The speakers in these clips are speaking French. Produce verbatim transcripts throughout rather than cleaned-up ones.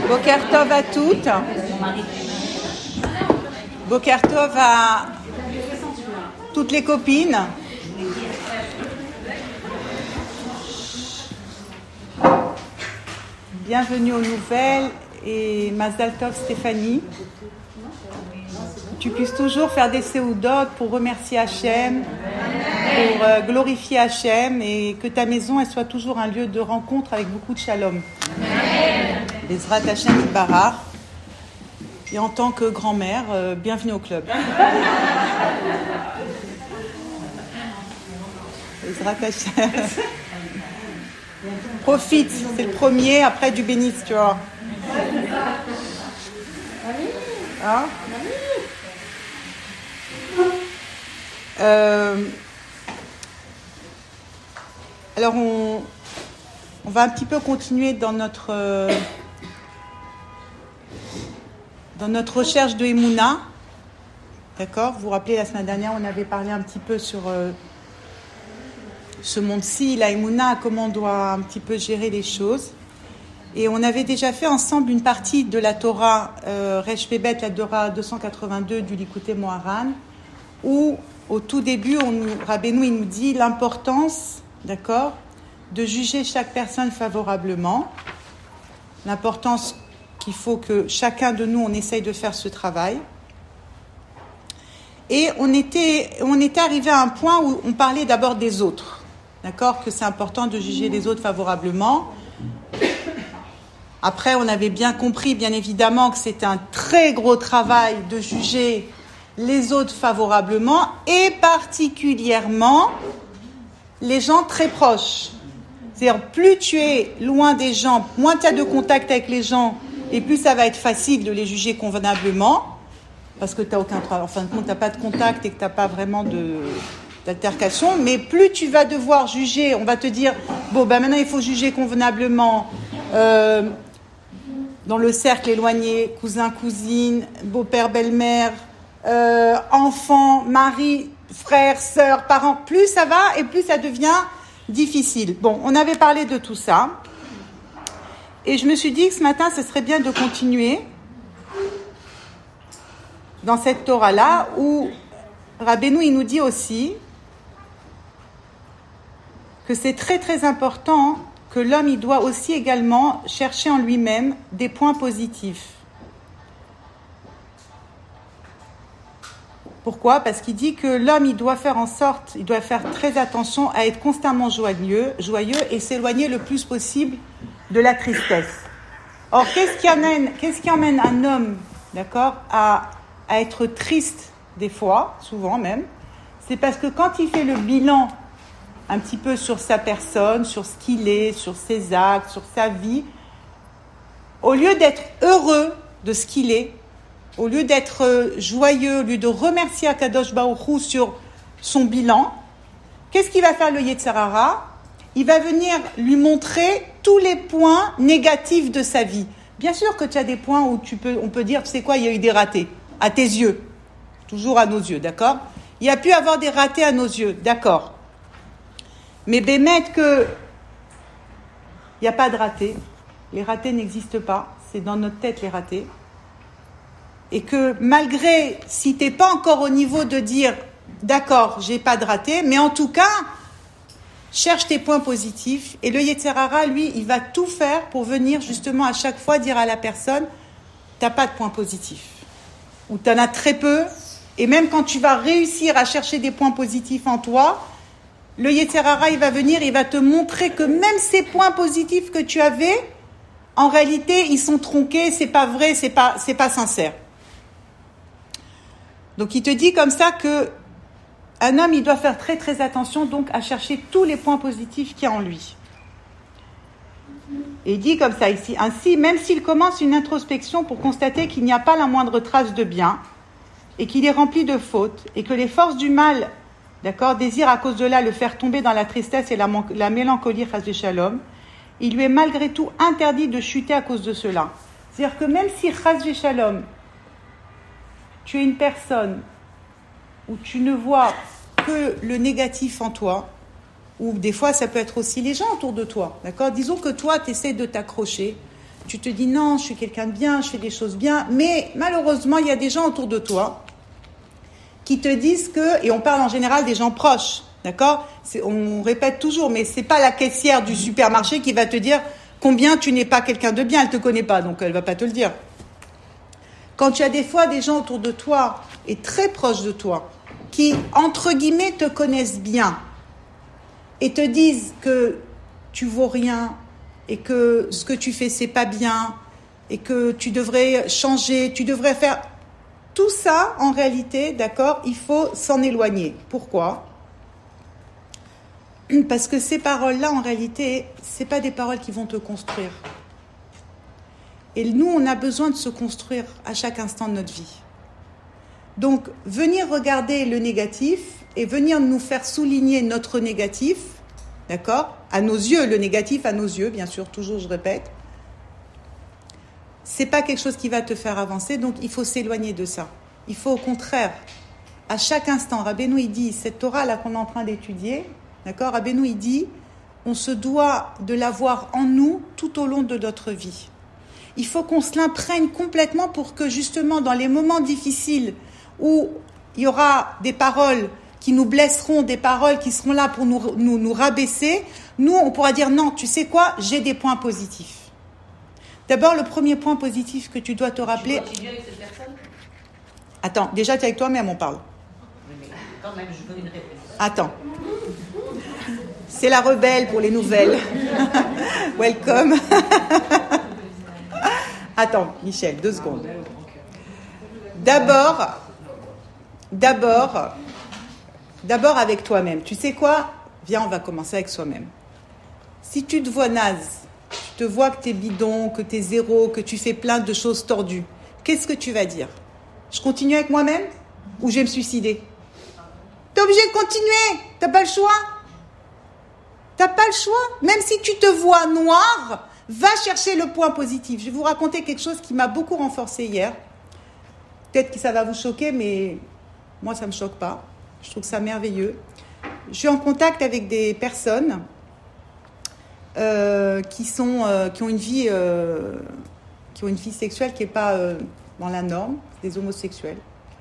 Boker Tov à toutes. Boker Tov à toutes les copines. Bienvenue aux nouvelles et Mazal Tov Stéphanie. Tu puisses toujours faire des séoudotes pour remercier Hachem, pour euh, glorifier Hachem et que ta maison elle soit toujours un lieu de rencontre avec beaucoup de shalom. Bezrat Hachem Yitbarach. Et en tant que grand-mère, euh, bienvenue au club. Bezrat Hachem. Profite, c'est le premier, après du bénit, tu vois. Hein? Euh, alors on, on va un petit peu continuer dans notre euh, dans notre recherche de Emouna, d'accord? Vous vous rappelez la semaine dernière on avait parlé un petit peu sur euh, ce monde-ci, la Emouna, comment on doit un petit peu gérer les choses, et on avait déjà fait ensemble une partie de la Torah euh, Resh Pebet, la Torah deux cent quatre-vingt-deux du Likutei Moharan, où au tout début, on nous, Rabbeinu, il nous dit l'importance, d'accord, de juger chaque personne favorablement, l'importance qu'il faut que chacun de nous, on essaye de faire ce travail. Et on était, on était arrivé à un point où on parlait d'abord des autres, d'accord, que c'est important de juger les autres favorablement. Après, on avait bien compris, bien évidemment, que c'était un très gros travail de juger les autres favorablement et particulièrement les gens très proches. C'est-à-dire, plus tu es loin des gens, moins tu as de contact avec les gens et plus ça va être facile de les juger convenablement parce que tu n'as aucun travail, en fin de compte, tu n'as pas de contact et que tu n'as pas vraiment de, d'altercation. Mais plus tu vas devoir juger, on va te dire, bon, ben maintenant il faut juger convenablement euh, dans le cercle éloigné, cousin, cousine, beau-père, belle-mère, Euh, enfants, mari, frères, sœurs, parents, plus ça va et plus ça devient difficile. Bon, on avait parlé de tout ça et je me suis dit que ce matin, ce serait bien de continuer dans cette Torah-là où Rabbeinu, il nous dit aussi que c'est très très important que l'homme, il doit aussi également chercher en lui-même des points positifs. Pourquoi ? Parce qu'il dit que l'homme, il doit faire en sorte, il doit faire très attention à être constamment joyeux, joyeux et s'éloigner le plus possible de la tristesse. Or, qu'est-ce qui amène, qu'est-ce qui emmène un homme, d'accord, à, à être triste des fois, souvent même, c'est parce que quand il fait le bilan un petit peu sur sa personne, sur ce qu'il est, sur ses actes, sur sa vie, au lieu d'être heureux de ce qu'il est, au lieu d'être joyeux, au lieu de remercier Akadosh Baruch Hu sur son bilan, qu'est-ce qu'il va faire le Yetzer Hara ? Il va venir lui montrer tous les points négatifs de sa vie. Bien sûr que tu as des points où tu peux, on peut dire, tu sais quoi, il y a eu des ratés, à tes yeux, toujours à nos yeux, d'accord ? Il y a pu avoir des ratés à nos yeux, d'accord. Mais bémet que il n'y a pas de ratés, les ratés n'existent pas, c'est dans notre tête les ratés. Et que malgré, si tu n'es pas encore au niveau de dire, d'accord, j'ai pas de raté, mais en tout cas, cherche tes points positifs. Et le Yetzer Hara, lui, il va tout faire pour venir justement à chaque fois dire à la personne, tu n'as pas de points positifs. Ou tu en as très peu. Et même quand tu vas réussir à chercher des points positifs en toi, le Yetzer Hara, il va venir, il va te montrer que même ces points positifs que tu avais, en réalité, ils sont tronqués, c'est pas vrai, c'est pas, c'est pas sincère. Donc il te dit comme ça que un homme, il doit faire très très attention donc à chercher tous les points positifs qu'il y a en lui. Et il dit comme ça ici, ainsi, même s'il commence une introspection pour constater qu'il n'y a pas la moindre trace de bien et qu'il est rempli de fautes et que les forces du mal, d'accord, désirent à cause de là le faire tomber dans la tristesse et la, man- la mélancolie, chas de shalom, il lui est malgré tout interdit de chuter à cause de cela. C'est-à-dire que même si chas de shalom, tu es une personne où tu ne vois que le négatif en toi, ou des fois ça peut être aussi les gens autour de toi, d'accord ? Disons que toi tu essaies de t'accrocher, tu te dis non, je suis quelqu'un de bien, je fais des choses bien, mais malheureusement, il y a des gens autour de toi qui te disent que, et on parle en général des gens proches, d'accord ? C'est, on répète toujours, mais c'est pas la caissière du supermarché qui va te dire combien tu n'es pas quelqu'un de bien, elle te connaît pas, donc elle va pas te le dire. Quand tu as des fois des gens autour de toi et très proches de toi qui, entre guillemets, te connaissent bien et te disent que tu vaux rien et que ce que tu fais, c'est pas bien et que tu devrais changer, tu devrais faire... Tout ça, en réalité, d'accord, il faut s'en éloigner. Pourquoi ? Parce que ces paroles-là, en réalité, c'est pas des paroles qui vont te construire. Et nous, on a besoin de se construire à chaque instant de notre vie. Donc, venir regarder le négatif et venir nous faire souligner notre négatif, d'accord ? À nos yeux, le négatif à nos yeux, bien sûr, toujours je répète. C'est pas quelque chose qui va te faire avancer, donc il faut s'éloigner de ça. Il faut au contraire, à chaque instant, Rabbeinu il dit, cette Torah là qu'on est en train d'étudier, d'accord ? Rabbeinu il dit, on se doit de l'avoir en nous tout au long de notre vie. Il faut qu'on se l'imprègne complètement pour que justement dans les moments difficiles où il y aura des paroles qui nous blesseront, des paroles qui seront là pour nous, nous, nous rabaisser, nous on pourra dire non, tu sais quoi, j'ai des points positifs. D'abord, le premier point positif que tu dois te rappeler... Tu continues avec cette personne ? Attends, déjà tu es avec toi-même, on parle. Oui, mais quand même, je veux une réponse. Attends. C'est la rebelle pour les nouvelles. Welcome. Attends, Michel, deux secondes. D'abord, d'abord, d'abord avec toi-même. Tu sais quoi ? Viens, on va commencer avec soi-même. Si tu te vois naze, tu te vois que t'es bidon, que t'es zéro, que tu fais plein de choses tordues, qu'est-ce que tu vas dire ? Je continue avec moi-même ou je vais me suicider ? T'es obligé de continuer, t'as pas le choix. T'as pas le choix. Même si tu te vois noir, va chercher le point positif. Je vais vous raconter quelque chose qui m'a beaucoup renforcé hier. Peut-être que ça va vous choquer, mais moi ça me choque pas. Je trouve ça merveilleux. Je suis en contact avec des personnes Euh, qui sont euh, qui ont une vie euh, qui ont une vie sexuelle qui est pas euh, dans la norme, des homosexuels,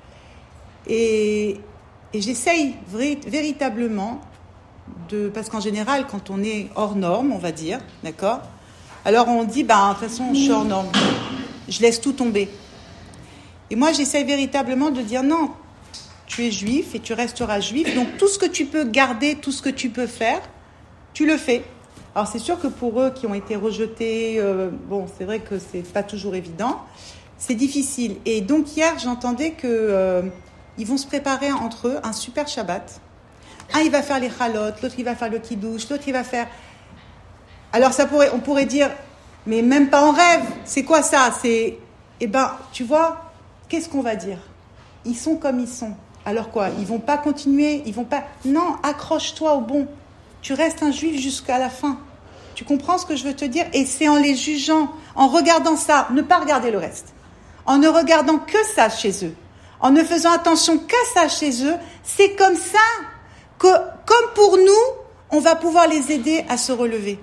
et, et j'essaye vrai, véritablement de, parce qu'en général quand on est hors norme, on va dire, d'accord, alors on dit bah de toute façon je suis hors norme, je laisse tout tomber, et moi j'essaye véritablement de dire non, tu es juif et tu resteras juif, donc tout ce que tu peux garder, tout ce que tu peux faire, tu le fais. Alors c'est sûr que pour eux qui ont été rejetés, euh, bon c'est vrai que c'est pas toujours évident, c'est difficile. Et donc hier j'entendais que euh, ils vont se préparer entre eux un super Shabbat. Un il va faire les chalot, l'autre il va faire le kiddush, l'autre il va faire. Alors ça pourrait, on pourrait dire, mais même pas en rêve. C'est quoi ça ? C'est, eh ben tu vois, qu'est-ce qu'on va dire ? Ils sont comme ils sont. Alors quoi ? Ils vont pas continuer, ils vont pas. Non, accroche-toi au bon. Tu restes un juif jusqu'à la fin. Tu comprends ce que je veux te dire ? Et c'est en les jugeant, en regardant ça, ne pas regarder le reste, en ne regardant que ça chez eux, en ne faisant attention qu'à ça chez eux, c'est comme ça que, comme pour nous, on va pouvoir les aider à se relever.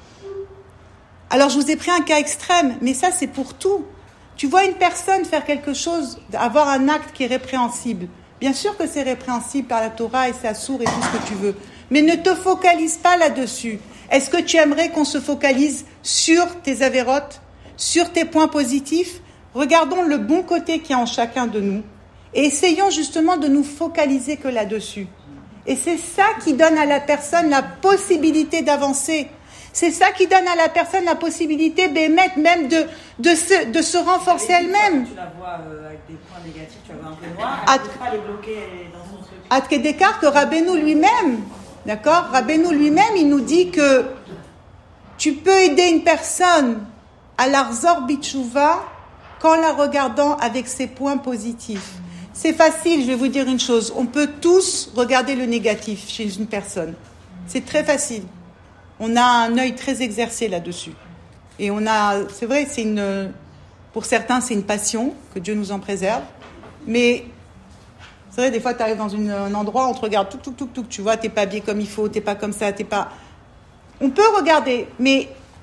Alors je vous ai pris un cas extrême, mais ça c'est pour tout. Tu vois une personne faire quelque chose, avoir un acte qui est répréhensible. Bien sûr que c'est répréhensible par la Torah et c'est assourd et tout ce que tu veux. Mais ne te focalise pas là-dessus. Est-ce que tu aimerais qu'on se focalise sur tes avérotes, sur tes points positifs ? Regardons le bon côté qu'il y a en chacun de nous et essayons justement de nous focaliser que là-dessus. Et c'est ça qui donne à la personne la possibilité d'avancer. C'est ça qui donne à la personne la possibilité d'émettre, même de, de, se, de se renforcer elle-même. Tu la vois euh, avec des points négatifs, tu la vois un peu noire, elle ne peut pas les bloquer dans son truc. Ad Kedekar que Rabbeinu lui-même, d'accord, Rabbeinu lui-même, il nous dit que tu peux aider une personne à l'Arzor Bitchouva qu'en la regardant avec ses points positifs. C'est facile, je vais vous dire une chose, on peut tous regarder le négatif chez une personne. C'est très facile. On a un œil très exercé là-dessus. Et on a, c'est vrai, c'est une, pour certains, c'est une passion, que Dieu nous en préserve. Mais c'est vrai, des fois, tu arrives dans une, un endroit, on te regarde, tout, tout, tout, tout, tu vois, t'es pas habillé comme il faut, t'es pas comme ça, t'es pas... On peut regarder, mais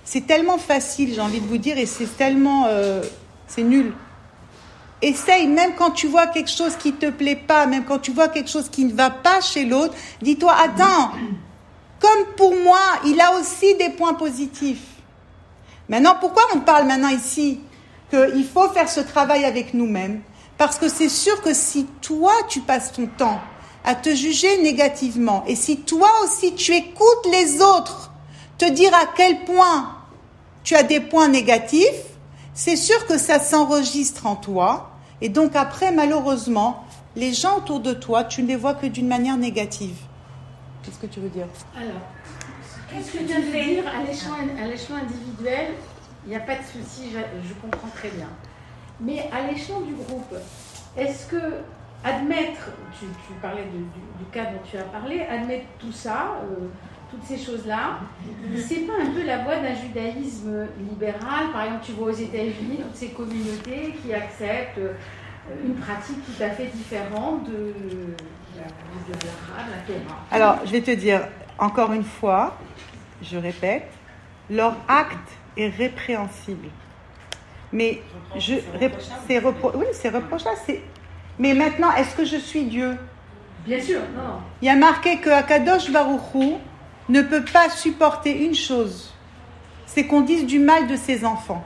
c'est tellement facile, j'ai envie de vous dire, et c'est tellement... Euh, c'est nul. Essaye, même quand tu vois quelque chose qui ne te plaît pas, même quand tu vois quelque chose qui ne va pas chez l'autre, dis-toi, attends, comme pour moi, il a aussi des points positifs. Maintenant, pourquoi on parle maintenant ici qu'il faut faire ce travail avec nous-mêmes? Parce que c'est sûr que si toi, tu passes ton temps à te juger négativement, et si toi aussi, tu écoutes les autres te dire à quel point tu as des points négatifs, c'est sûr que ça s'enregistre en toi. Et donc après, malheureusement, les gens autour de toi, tu ne les vois que d'une manière négative. Qu'est-ce que tu veux dire? Alors, qu'est-ce que tu viens de dire à l'échelon, à l'échelon individuel, il n'y a pas de souci, je, je comprends très bien. Mais à l'échelon du groupe, est-ce que admettre, tu, tu parlais de, du, du cas dont tu as parlé, admettre tout ça, euh, toutes ces choses-là, c'est pas un peu la voie d'un judaïsme libéral? Par exemple, tu vois aux États-Unis toutes ces communautés qui acceptent une pratique tout à fait différente de, de, de l'arabe, la Torah. Alors, je vais te dire, encore une fois, je répète, leur acte est répréhensible. Mais je, c'est repro, oui, c'est reprochable. C'est, mais maintenant, est-ce que je suis Dieu? Bien sûr, non. Il y a marqué que Akadosh Baruch Hu ne peut pas supporter une chose, c'est qu'on dise du mal de ses enfants.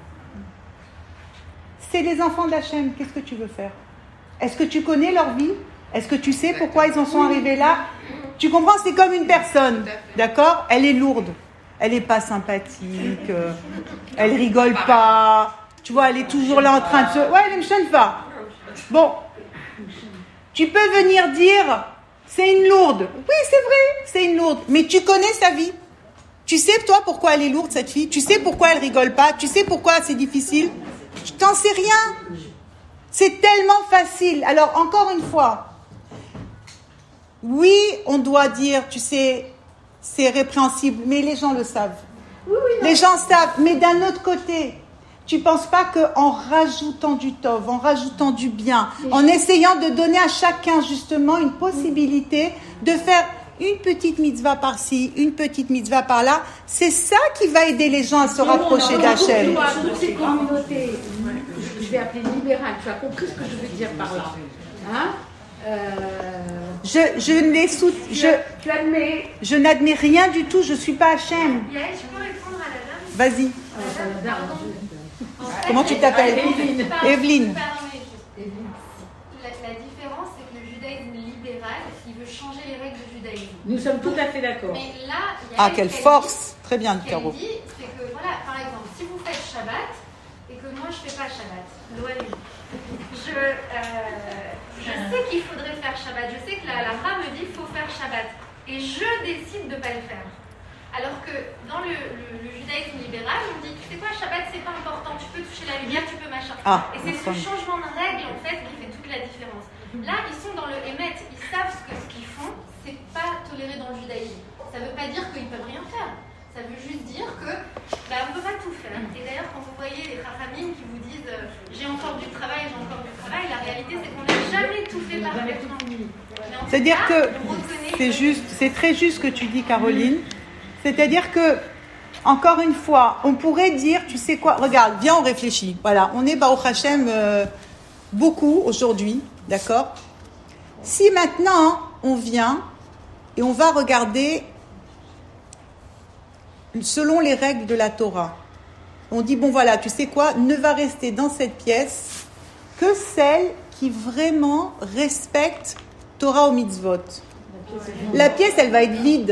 C'est les enfants d'Hachem, qu'est-ce que tu veux faire? Est-ce que tu connais leur vie? Est-ce que tu sais pourquoi ils en sont arrivés là? Tu comprends, c'est comme une personne, d'accord? Elle est lourde, elle n'est pas sympathique, euh, elle rigole pas, tu vois, elle est toujours là en train de se... Ouais, elle ne me chaîne pas. Bon, tu peux venir dire... C'est une lourde. Oui, c'est vrai, c'est une lourde. Mais tu connais sa vie. Tu sais, toi, pourquoi elle est lourde, cette fille. Tu sais pourquoi elle rigole pas. Tu sais pourquoi c'est difficile. Je t'en sais rien. C'est tellement facile. Alors, encore une fois, oui, on doit dire, tu sais, c'est répréhensible, mais les gens le savent. Oui, oui, les gens savent. Mais d'un autre côté, tu ne penses pas qu'en rajoutant du tov, en rajoutant du bien, en essayant de donner à chacun justement une possibilité de faire une petite mitzvah par-ci, une petite mitzvah par-là, c'est ça qui va aider les gens à se rapprocher d'Hachem. Toutes ces communautés, je vais appeler libérales, tu as compris ce que je veux dire par là. Hein? Euh... Je, je, ne les sou... je, tu admets... je n'admets rien du tout, je ne suis pas Hachem. Yael, je peux répondre à la dame? Vas-y. Euh, Comment tu t'appelles? Evelyne. Evelyne. La, la différence, c'est que le judaïsme libéral, il veut changer les règles du judaïsme. Nous sommes tout à fait d'accord. Mais là, il y a ah, quelle force! Très bien, le Caro. Ce qu'elle dit, c'est que, voilà, par exemple, si vous faites Shabbat, et que moi, je ne fais pas Shabbat, l'O L I, je, euh, je sais qu'il faudrait faire Shabbat. Je sais que la, la Ra me dit qu'il faut faire Shabbat. Et je décide de ne pas le faire. Alors que dans le, le, le judaïsme libéral, on dit, tu sais quoi, Shabbat, c'est pas important, tu peux toucher la lumière, tu peux machin. Ah, et c'est ce changement de règle, en fait, qui fait toute la différence. Là, ils sont dans le Hémet, ils savent ce que ce qu'ils font, c'est pas toléré dans le judaïsme. Ça veut pas dire qu'ils peuvent rien faire. Ça veut juste dire que, bah, on peut pas tout faire. Et d'ailleurs, quand vous voyez les chachamim qui vous disent, euh, j'ai encore du travail, j'ai encore du travail, la réalité, c'est qu'on n'a jamais tout fait parfaitement. C'est-à-dire que c'est juste, c'est très juste ce que tu dis, Caroline. C'est-à-dire que, encore une fois, on pourrait dire, tu sais quoi, regarde, viens, on réfléchit. Voilà, on est Baruch Hashem euh, beaucoup aujourd'hui, d'accord? Si maintenant, on vient et on va regarder selon les règles de la Torah, on dit, bon voilà, tu sais quoi, ne va rester dans cette pièce que celle qui vraiment respecte Torah ou mitzvot. La pièce, elle va être vide.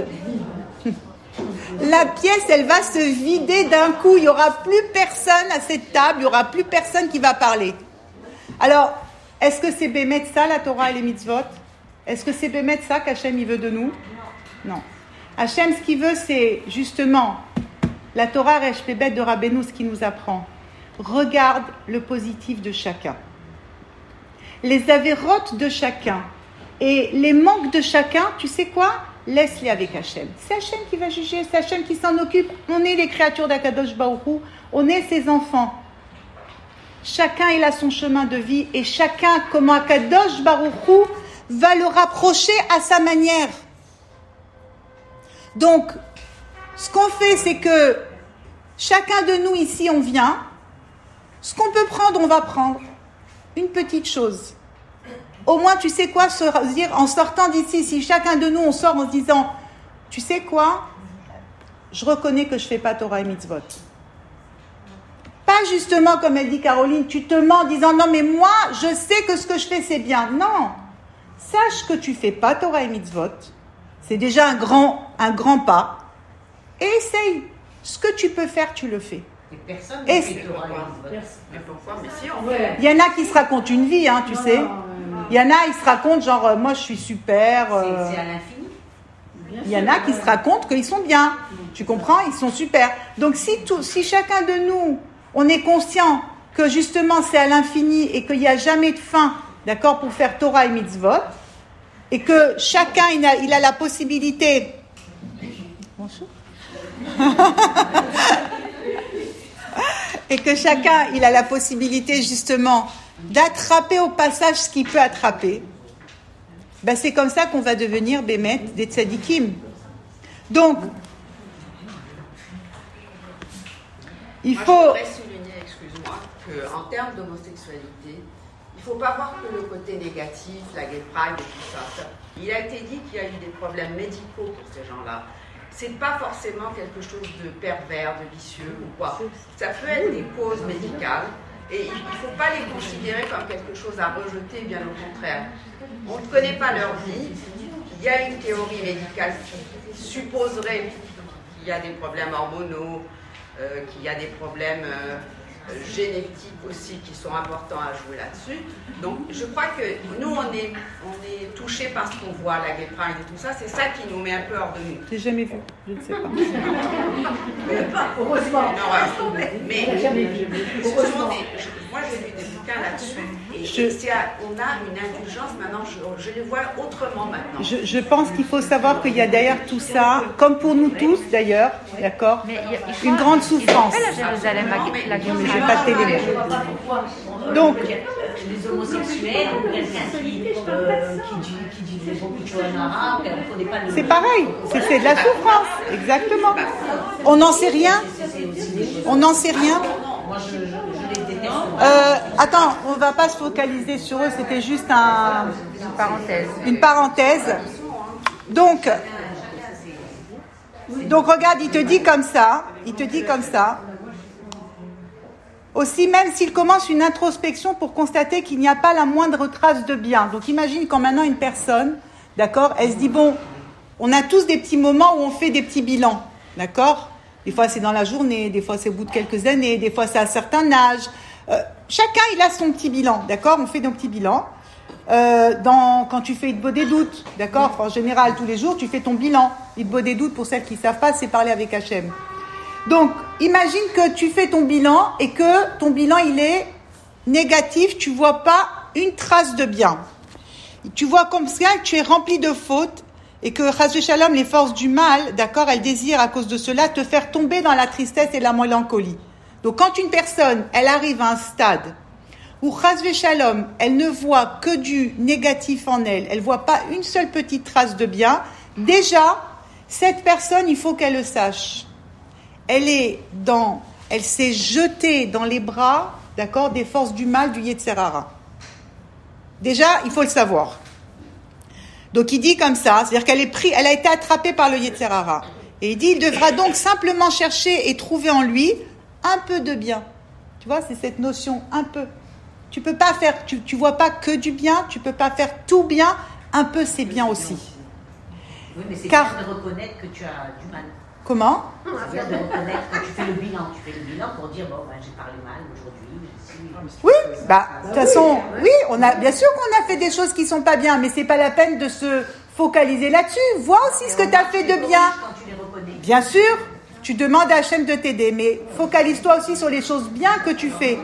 La pièce, elle va se vider d'un coup. Il n'y aura plus personne à cette table. Il n'y aura plus personne qui va parler. Alors, est-ce que c'est bémet ça, la Torah et les mitzvot? Est-ce que c'est bémet ça qu'Hachem, il veut de nous? Non. Hachem, ce qu'il veut, c'est justement la Torah Resh Pebet de Rabbeinu, ce qui nous apprend. Regarde le positif de chacun. Les avérotes de chacun. Et les manques de chacun, tu sais quoi? Laisse-les avec Hachem. C'est Hachem qui va juger, c'est Hachem qui s'en occupe. On est les créatures d'Akadosh Baruch Hu, on est ses enfants. Chacun il a son chemin de vie et chacun, comme Akadosh Baruch Hu, va le rapprocher à sa manière. Donc, ce qu'on fait, c'est que chacun de nous ici, on vient. Ce qu'on peut prendre, on va prendre. Une petite chose. Au moins, tu sais quoi, se dire, en sortant d'ici, si chacun de nous, on sort en se disant, tu sais quoi, je reconnais que je ne fais pas Torah et Mitzvot. Pas justement, comme elle dit Caroline, tu te mens en disant, non mais moi, je sais que ce que je fais, c'est bien. Non, sache que tu ne fais pas Torah et Mitzvot. C'est déjà un grand, un grand pas. Et essaye. Ce que tu peux faire, tu le fais. Et personne Et ne fait Torah et Mitzvot. Mais pourquoi? Mais si, on fait. Il y en a qui se racontent une vie, hein, tu Non, sais. non, non. Il y en a, ils se racontent genre, euh, moi je suis super. euh, C'est c'est à l'infini. Bien Il y en sûr, a qui ouais. se racontent qu'ils sont bien. Tu comprends? Ils sont super. Donc si, tout, si chacun de nous, on est conscient que justement c'est à l'infini et qu'il n'y a jamais de fin, d'accord, pour faire Torah et Mitzvot, et que chacun il a, il a la possibilité... Bonjour. Et que chacun il a la possibilité justement d'attraper au passage ce qu'il peut attraper, ben c'est comme ça qu'on va devenir Bémet des tzadikim. Donc, il Moi, faut... je voudrais souligner, excuse-moi, qu'en termes d'homosexualité, il ne faut pas voir que le côté négatif, la gay pride et tout ça. ça. Il a été dit qu'il y a eu des problèmes médicaux pour ces gens-là. C'est pas forcément quelque chose de pervers, de vicieux ou quoi. Ça peut être des causes médicales et il ne faut pas les considérer comme quelque chose à rejeter, bien au contraire. On ne connaît pas leur vie. Il y a une théorie médicale qui supposerait qu'il y a des problèmes hormonaux, euh, qu'il y a des problèmes euh, génétiques aussi qui sont importants à jouer là-dessus. Donc je crois que nous, on est, on est touchés par ce qu'on voit, la gay pride et tout ça. C'est ça qui nous met un peu hors de nous. J'ai jamais vu, je ne sais pas. Heureusement. Non, ouais. Mais J'ai jamais vu. ce sont Heureusement. des- je- moi, j'ai lu des bouquins là-dessus. Et, Je- et c'est à- on a une indulgence maintenant, je, je les vois autrement maintenant. Je, je pense qu'il faut savoir qu'il y a derrière tout ça, comme pour nous tous d'ailleurs, d'accord, Mais il y a- il faut- une grande ils ont souffrance. fait la Jérusalem, la, la Mais j'ai pas de télé. Donc, Les homosexuels, ou quelqu'un qui, euh, qui dit, qui dit beaucoup de choses en arabe, qu'on ne connaît pas le... c'est pareil, c'est c'est de la souffrance, exactement. On n'en sait rien, C'est aussi des choses. on n'en sait rien. Non, moi je, je, je les déteste. Euh, attends, on va pas se focaliser sur eux, c'était juste un, Une parenthèse. une parenthèse. Donc, donc regarde, il te dit comme ça, il te dit comme ça. Aussi, même s'il commence une introspection pour constater qu'il n'y a pas la moindre trace de bien. Donc imagine quand maintenant une personne, d'accord, elle se dit, bon, on a tous des petits moments où on fait des petits bilans, d'accord? Des fois c'est dans la journée, des fois c'est au bout de quelques années, des fois c'est à un certain âge. Euh, chacun, il a son petit bilan, d'accord? On fait nos petits bilans. Euh, dans, quand tu fais Hitbo des doutes, d'accord? En général, tous les jours, tu fais ton bilan. Hitbo des doutes, pour celles qui ne savent pas, c'est parler avec Hachem. Donc, imagine que tu fais ton bilan et que ton bilan, il est négatif, tu vois pas une trace de bien. Tu vois comme ça que tu es rempli de fautes et que, Chas Shalom, les forces du mal, d'accord, elles désirent à cause de cela te faire tomber dans la tristesse et la mélancolie. Donc, quand une personne, elle arrive à un stade où Chas Shalom, elle ne voit que du négatif en elle, elle voit pas une seule petite trace de bien, déjà, cette personne, il faut qu'elle le sache. Elle est dans, elle s'est jetée dans les bras, d'accord, des forces du mal du Yetzer Hara. Déjà, il faut le savoir. Donc il dit comme ça, c'est-à-dire qu'elle est pris, elle a été attrapée par le Yetzer Hara. Et il dit, il devra donc simplement chercher et trouver en lui un peu de bien. Tu vois, c'est cette notion, un peu. Tu peux pas faire, tu, tu vois pas que du bien, tu peux pas faire tout bien, un peu c'est bien aussi. Oui, mais c'est Car- bien de reconnaître que tu as du mal. Comment ? C'est bien de reconnaître que tu fais le bilan. Tu fais le bilan pour dire, bon, ben, j'ai parlé mal aujourd'hui. si- Oui, bah, de toute façon, oui, on a, bien sûr qu'on a fait des choses qui sont pas bien, mais c'est pas la peine de se focaliser là-dessus. Vois aussi ce que tu as fait de bien. Quand tu les reconnais. Bien sûr, tu demandes à Hachem de t'aider, mais focalise-toi aussi sur les choses bien que tu fais.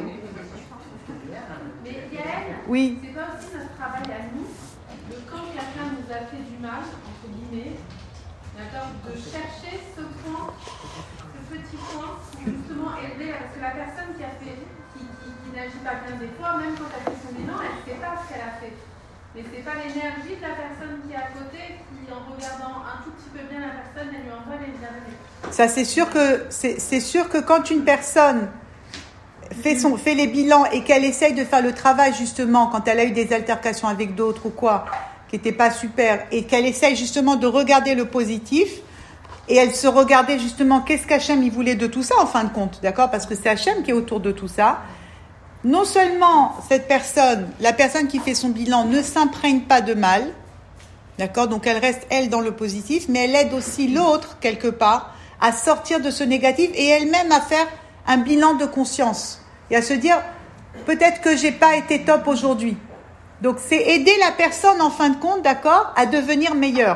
Mais Yael, Oui, c'est pas aussi notre travail à nous, de quand quelqu'un nous a fait du mal, entre guillemets, d'accord, de chercher ce point, ce petit point, pour justement aider, parce que la personne qui a fait, qui, qui, qui n'agit pas bien des fois, même quand elle fait son bilan, elle ne sait pas ce qu'elle a fait. Mais c'est pas l'énergie de la personne qui est à côté qui, en regardant un tout petit peu bien la personne, elle lui envoie les bienvenus. Ça, c'est sûr que c'est, c'est sûr que quand une personne fait son fait les bilans et qu'elle essaye de faire le travail justement quand elle a eu des altercations avec d'autres ou quoi qui n'étaient pas super et qu'elle essaye justement de regarder le positif et elle se regardait justement qu'est-ce qu'Hachem il voulait de tout ça en fin de compte, d'accord, parce que c'est Hachem qui est autour de tout ça. Non seulement cette personne, la personne qui fait son bilan ne s'imprègne pas de mal, d'accord, donc elle reste elle dans le positif, mais elle aide aussi l'autre quelque part à sortir de ce négatif et elle-même à faire un bilan de conscience et à se dire peut-être que j'ai pas été top aujourd'hui. Donc c'est aider la personne en fin de compte, d'accord, à devenir meilleure.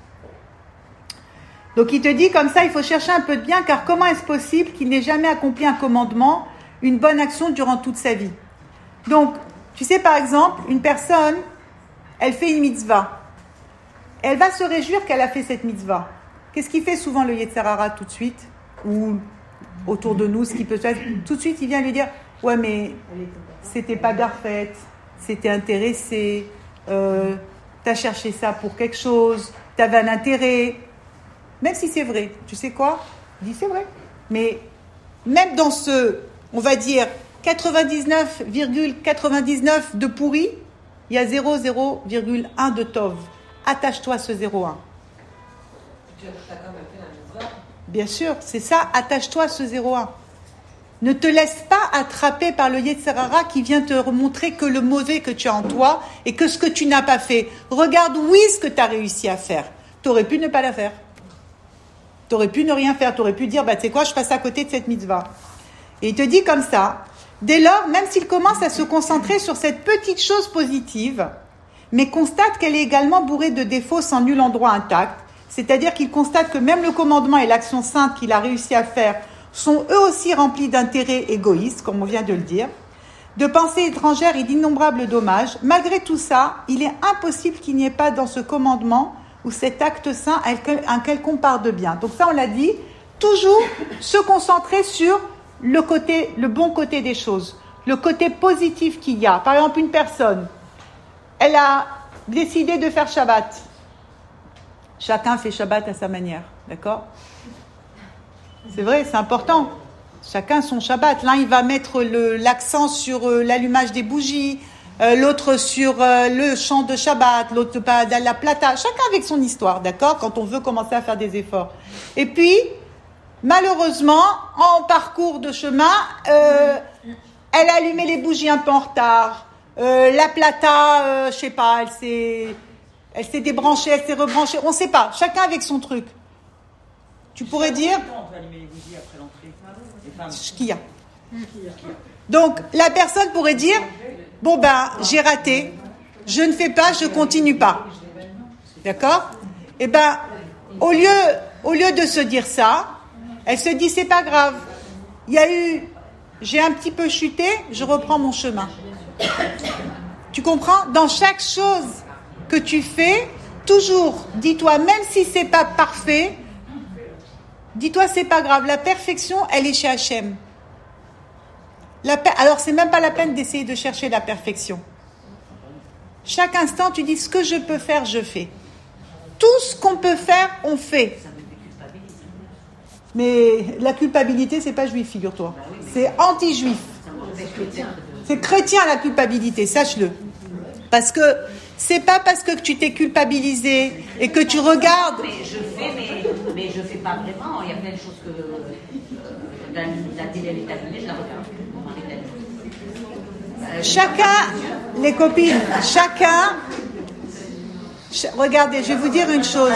Donc il te dit comme ça, il faut chercher un peu de bien car comment est-ce possible qu'il n'ait jamais accompli un commandement, une bonne action durant toute sa vie. Donc tu sais par exemple, une personne, elle fait une mitzvah. Elle va se réjouir qu'elle a fait cette mitzvah. Qu'est-ce qui fait souvent le Yetzer Hara tout de suite ou autour de nous, ce qui peut faire, tout de suite, il vient lui dire « Ouais, mais c'était pas parfait, c'était intéressé, euh, t'as cherché ça pour quelque chose, t'avais un intérêt. » Même si c'est vrai, tu sais quoi ? Il dit « C'est vrai. » Mais même dans ce, on va dire, quatre-vingt-dix-neuf virgule quatre-vingt-dix-neuf de pourri, il y a zéro virgule un de tov. Attache-toi à ce zéro virgule un. Bien sûr, c'est ça, attache-toi à ce zéro virgule un. Ne te laisse pas attraper par le Yetzer Hara qui vient te montrer que le mauvais que tu as en toi et que ce que tu n'as pas fait. Regarde, oui, ce que tu as réussi à faire. Tu aurais pu ne pas la faire. Tu aurais pu ne rien faire. Tu aurais pu dire, bah, tu sais quoi, je passe à côté de cette mitzvah. Et il te dit comme ça, dès lors, même s'il commence à se concentrer sur cette petite chose positive, mais constate qu'elle est également bourrée de défauts sans nul endroit intact, c'est-à-dire qu'il constate que même le commandement et l'action sainte qu'il a réussi à faire sont eux aussi remplis d'intérêts égoïstes, comme on vient de le dire, de pensées étrangères et d'innombrables dommages. Malgré tout ça, il est impossible qu'il n'y ait pas dans ce commandement ou cet acte saint un quelconque part de bien. Donc ça, on l'a dit, toujours se concentrer sur le côté, le bon côté des choses, le côté positif qu'il y a. Par exemple, une personne, elle a décidé de faire Shabbat. Chacun fait Shabbat à sa manière, d'accord ? C'est vrai, c'est important. Chacun son Shabbat. L'un, il va mettre le, l'accent sur euh, l'allumage des bougies, euh, l'autre sur euh, le chant de Shabbat, l'autre pas la plata. Chacun avec son histoire, d'accord ? Quand on veut commencer à faire des efforts. Et puis, malheureusement, en parcours de chemin, euh, elle a allumé les bougies un peu en retard. Euh, la plata, euh, je sais pas, elle s'est... Elle s'est débranchée, elle s'est rebranchée, on ne sait pas, chacun avec son truc. Tu pourrais dire ce qu'il y a. Donc, la personne pourrait dire, bon ben, j'ai raté, je ne fais pas, je continue pas. D'accord ? Eh ben, au lieu, au lieu de se dire ça, elle se dit, c'est pas grave, il y a eu, j'ai un petit peu chuté, je reprends mon chemin. Tu comprends ? Dans chaque chose que tu fais, toujours, dis-toi, même si c'est pas parfait, dis-toi, c'est pas grave. La perfection, elle est chez Hachem. La per- Alors, c'est même pas la peine d'essayer de chercher la perfection. Chaque instant, tu dis, ce que je peux faire, je fais. Tout ce qu'on peut faire, on fait. Mais la culpabilité, c'est pas juif, figure-toi. C'est anti-juif. C'est chrétien, la culpabilité, sache-le. Parce que c'est pas parce que tu t'es culpabilisé et que tu regardes. Mais je fais, mais, mais je fais pas vraiment. Il y a plein de choses que euh, la, la télé elle est allumée, je la regarde. Euh, chacun, les copines, chacun. Ch- regardez, je vais vous dire une chose.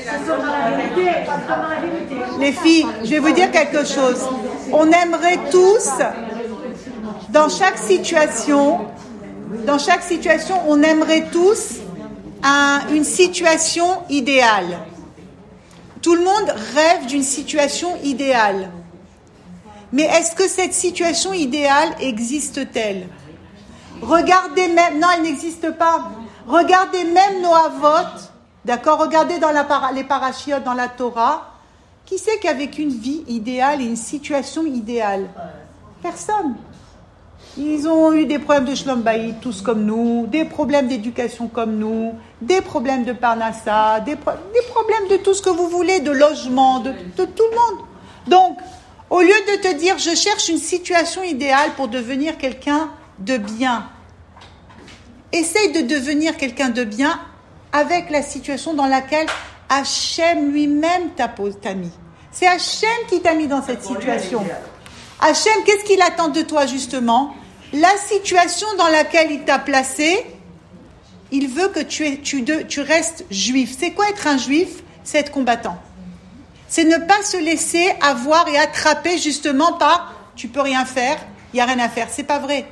Les filles, je vais vous dire quelque chose. On aimerait tous, dans chaque situation. Dans chaque situation, on aimerait tous un, une situation idéale. Tout le monde rêve d'une situation idéale. Mais est-ce que cette situation idéale existe-t-elle ? Regardez même... Non, elle n'existe pas. Regardez même nos avot, d'accord ? Regardez dans la para, les parachiotes, dans la Torah. Qui c'est qui a vécu une vie idéale et une situation idéale ? Personne. Ils ont eu des problèmes de shlom bayit, tous comme nous, des problèmes d'éducation comme nous, des problèmes de parnassa, des, pro- des problèmes de tout ce que vous voulez, de logement, de, de tout le monde. Donc, au lieu de te dire, je cherche une situation idéale pour devenir quelqu'un de bien, essaye de devenir quelqu'un de bien avec la situation dans laquelle Hachem lui-même t'a, pos- t'a mis. C'est Hachem qui t'a mis dans cette situation. Hachem, qu'est-ce qu'il attend de toi justement ? La situation dans laquelle il t'a placé, il veut que tu, es, tu, de, tu restes juif. C'est quoi être un juif ? C'est être combattant. C'est ne pas se laisser avoir et attraper justement par « tu peux rien faire, il n'y a rien à faire ». C'est pas vrai.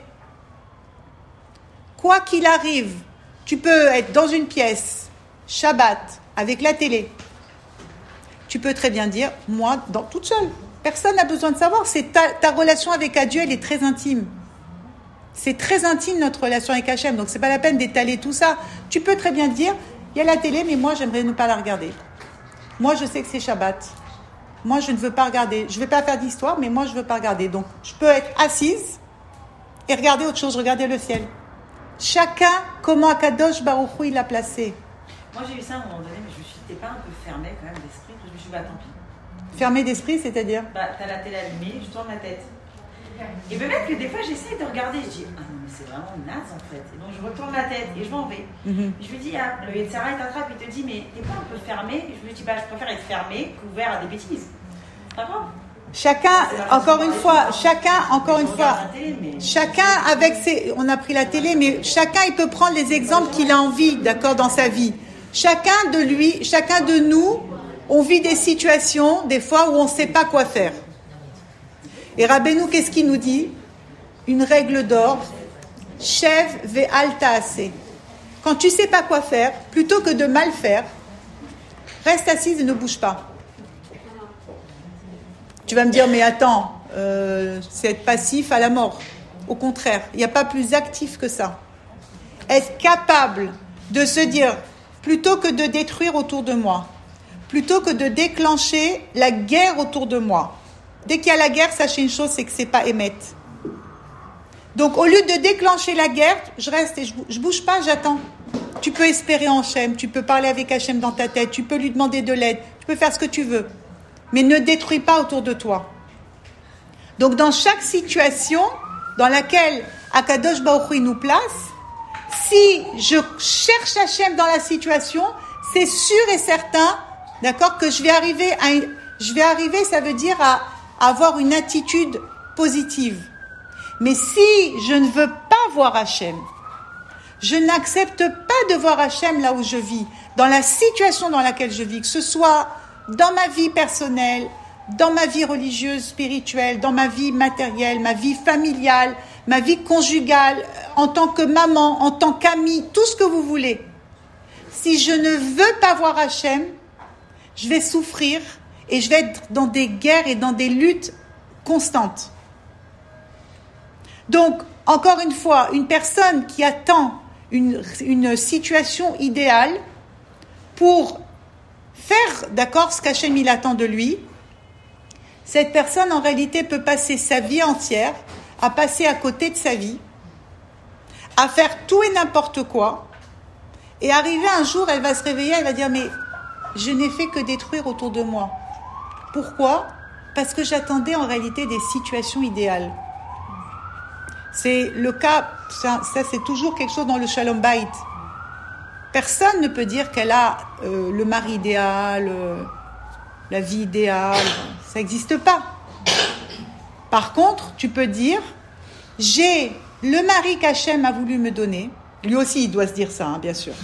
Quoi qu'il arrive, tu peux être dans une pièce, Shabbat, avec la télé. Tu peux très bien dire « moi, dans, toute seule ». Personne n'a besoin de savoir. C'est ta, ta relation avec Dieu, elle est très intime. C'est très intime notre relation avec Hachem. Donc, c'est pas la peine d'étaler tout ça. Tu peux très bien dire, il y a la télé, mais moi, j'aimerais ne pas la regarder. Moi, je sais que c'est Shabbat. Moi, je ne veux pas regarder. Je ne vais pas faire d'histoire, mais moi, je ne veux pas regarder. Donc, je peux être assise et regarder autre chose, regarder le ciel. Chacun, comment Akadosh Baruch Hu, il l'a placé. Moi, j'ai eu ça à un moment donné, mais je me suis dit, t'es pas un peu fermé quand même d'esprit. Je me suis dit, bah tant pis. Fermé d'esprit, c'est-à-dire ? Bah, t'as la télé allumée, je tourne la tête. Et peut-être que des fois, j'essaie de regarder, je dis, ah non, mais c'est vraiment naze en fait. Et donc, je retourne la tête et je m'en vais. Mm-hmm. Je lui dis, ah, le Yetzirah, il t'attrape, il te dit, mais t'es pas un peu fermé ? Et je lui dis, bah, je préfère être fermé qu'ouvert à des bêtises. D'accord ? Chacun, encore une fois, chacun, encore une fois, chacun avec ses, on a pris la télé, mais chacun, il peut prendre les exemples qu'il a envie, d'accord, dans sa vie. Chacun de lui, chacun de nous, on vit des situations, des fois, où on ne sait pas quoi faire. Et Rabbeinu, qu'est-ce qu'il nous dit ? Une règle d'or, Shev ve'al ta'aseh. Quand tu ne sais pas quoi faire, plutôt que de mal faire, reste assise et ne bouge pas. Tu vas me dire, mais attends, euh, c'est être passif à la mort. Au contraire, il n'y a pas plus actif que ça. Être capable de se dire, plutôt que de détruire autour de moi, plutôt que de déclencher la guerre autour de moi. Dès qu'il y a la guerre, sachez une chose, c'est que c'est pas émettre. Donc, au lieu de déclencher la guerre, je reste et je, je bouge pas, j'attends. Tu peux espérer en Hachem, tu peux parler avec Hachem dans ta tête, tu peux lui demander de l'aide, tu peux faire ce que tu veux. Mais ne détruis pas autour de toi. Donc, dans chaque situation dans laquelle Akadosh Baruch Hu nous place, si je cherche Hachem dans la situation, c'est sûr et certain, d'accord, que je vais arriver à, je vais arriver, ça veut dire à, à avoir une attitude positive. Mais si je ne veux pas voir Hachem, je n'accepte pas de voir Hachem là où je vis, dans la situation dans laquelle je vis, que ce soit dans ma vie personnelle, dans ma vie religieuse, spirituelle, dans ma vie matérielle, ma vie familiale, ma vie conjugale, en tant que maman, en tant qu'amie, tout ce que vous voulez. Si je ne veux pas voir Hachem, je vais souffrir et je vais être dans des guerres et dans des luttes constantes. Donc, encore une fois, une personne qui attend une, une situation idéale pour faire, d'accord, ce qu'Hachem il attend de lui, cette personne en réalité peut passer sa vie entière à passer à côté de sa vie, à faire tout et n'importe quoi, et arriver un jour, elle va se réveiller, elle va dire, mais je n'ai fait que détruire autour de moi. Pourquoi ? Parce que j'attendais en réalité des situations idéales. C'est le cas, ça, ça c'est toujours quelque chose dans le Shalom Bayit. Personne ne peut dire qu'elle a euh, le mari idéal, euh, la vie idéale, ça n'existe pas. Par contre, tu peux dire, j'ai le mari qu'Hachem a voulu me donner, lui aussi il doit se dire ça, hein, bien sûr.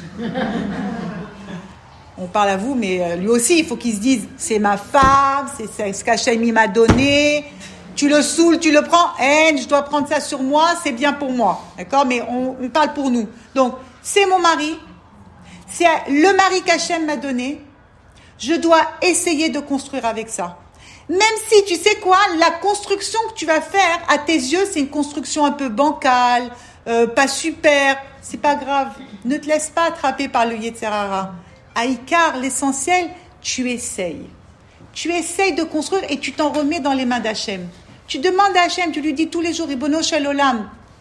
On parle à vous, mais lui aussi il faut qu'il se dise, c'est ma femme, c'est ce qu'Hachem il m'a donné, tu le saoules, tu le prends, hey, je dois prendre ça sur moi, c'est bien pour moi, d'accord ? Mais on, on parle pour nous. Donc, c'est mon mari, c'est le mari qu'Hachem m'a donné, je dois essayer de construire avec ça. Même si, tu sais quoi, la construction que tu vas faire, à tes yeux, c'est une construction un peu bancale, euh, pas super, c'est pas grave. Ne te laisse pas attraper par le Yetzer Hara. Aïkar, l'essentiel, tu essayes. Tu essayes de construire et tu t'en remets dans les mains d'Hachem. Tu demandes à Hachem, tu lui dis tous les jours, Ribono Shel Olam,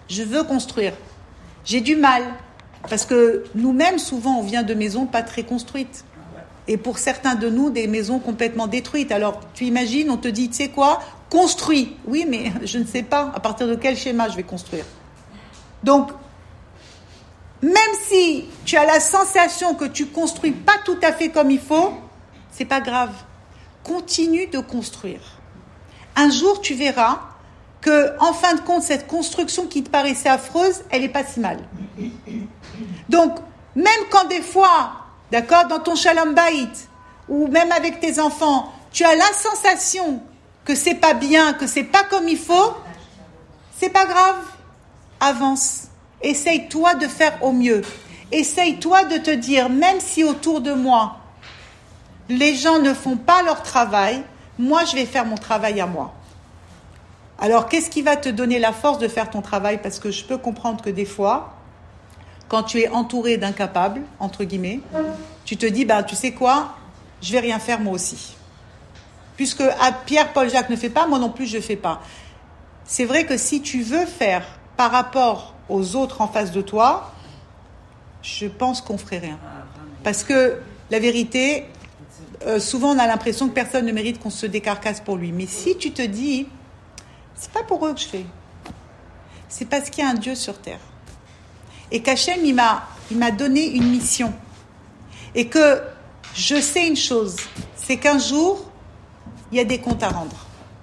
Je veux construire. J'ai du mal. Parce que nous-mêmes, souvent, on vient de maisons pas très construites. Et pour certains de nous, des maisons complètement détruites. Alors, tu imagines, on te dit, tu sais quoi, construis. Oui, mais je ne sais pas à partir de quel schéma je vais construire. Donc, même si tu as la sensation que tu construis pas tout à fait comme il faut, c'est pas grave. Continue de construire. Un jour, tu verras que, en fin de compte, cette construction qui te paraissait affreuse, elle est pas si mal. Donc, même quand des fois, d'accord, dans ton shalom bayit, ou même avec tes enfants, tu as la sensation que c'est pas bien, que c'est pas comme il faut, c'est pas grave. Avance. Essaye-toi de faire au mieux. Essaye-toi de te dire, même si autour de moi, les gens ne font pas leur travail, moi, je vais faire mon travail à moi. Alors, qu'est-ce qui va te donner la force de faire ton travail? Parce que je peux comprendre que des fois, quand tu es entouré d'incapables, entre guillemets, tu te dis, ben, tu sais quoi, je vais rien faire moi aussi. Puisque à Pierre, Paul, Jacques ne fait pas, moi non plus, je ne fais pas. C'est vrai que si tu veux faire par rapport aux autres en face de toi, je pense qu'on ne ferait rien. Parce que la vérité, euh, souvent on a l'impression que personne ne mérite qu'on se décarcasse pour lui. Mais si tu te dis, c'est pas pour eux que je fais, c'est parce qu'il y a un Dieu sur terre. Et qu'Hachem, il m'a, il m'a donné une mission. Et que je sais une chose, c'est qu'un jour, il y a des comptes à rendre.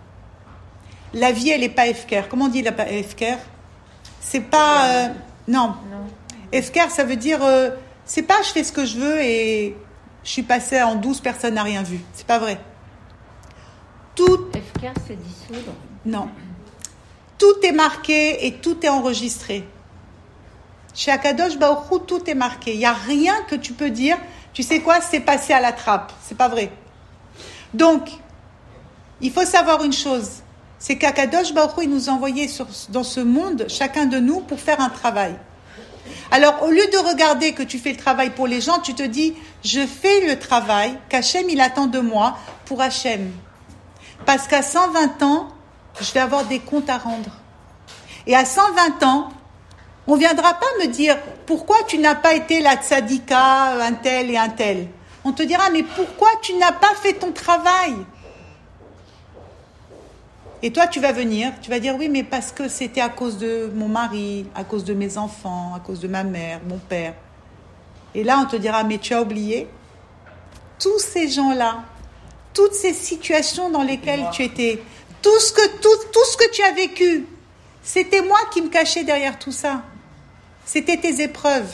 La vie, elle n'est pas efker. Comment on dit la efker? C'est pas... Euh, non. non. Efker, ça veut dire... Euh, c'est pas je fais ce que je veux et je suis passée en douze, personne n'a rien vu. C'est pas vrai. Tout... Efker, c'est dissoudre. Non. Tout est marqué et tout est enregistré. Chez Akadosh Baruch Hu, tout est marqué. Il n'y a rien que tu peux dire, tu sais quoi, c'est passé à la trappe. C'est pas vrai. Donc, il faut savoir une chose, c'est qu'Akadosh Baruch Hu, il nous a envoyés sur, dans ce monde, chacun de nous, pour faire un travail. Alors, au lieu de regarder que tu fais le travail pour les gens, tu te dis, je fais le travail qu'Hachem, il attend de moi pour Hachem. Parce qu'à cent vingt ans, je vais avoir des comptes à rendre. Et à cent vingt ans, on ne viendra pas me dire, pourquoi tu n'as pas été la tzadika, un tel et un tel. On te dira, mais pourquoi tu n'as pas fait ton travail? Et toi, tu vas venir, tu vas dire, oui, mais parce que c'était à cause de mon mari, à cause de mes enfants, à cause de ma mère, mon père. Et là, on te dira, mais tu as oublié tous ces gens-là, toutes ces situations dans lesquelles tu étais, tout ce que, tout, tout ce que tu as vécu, c'était moi qui me cachais derrière tout ça. C'était tes épreuves.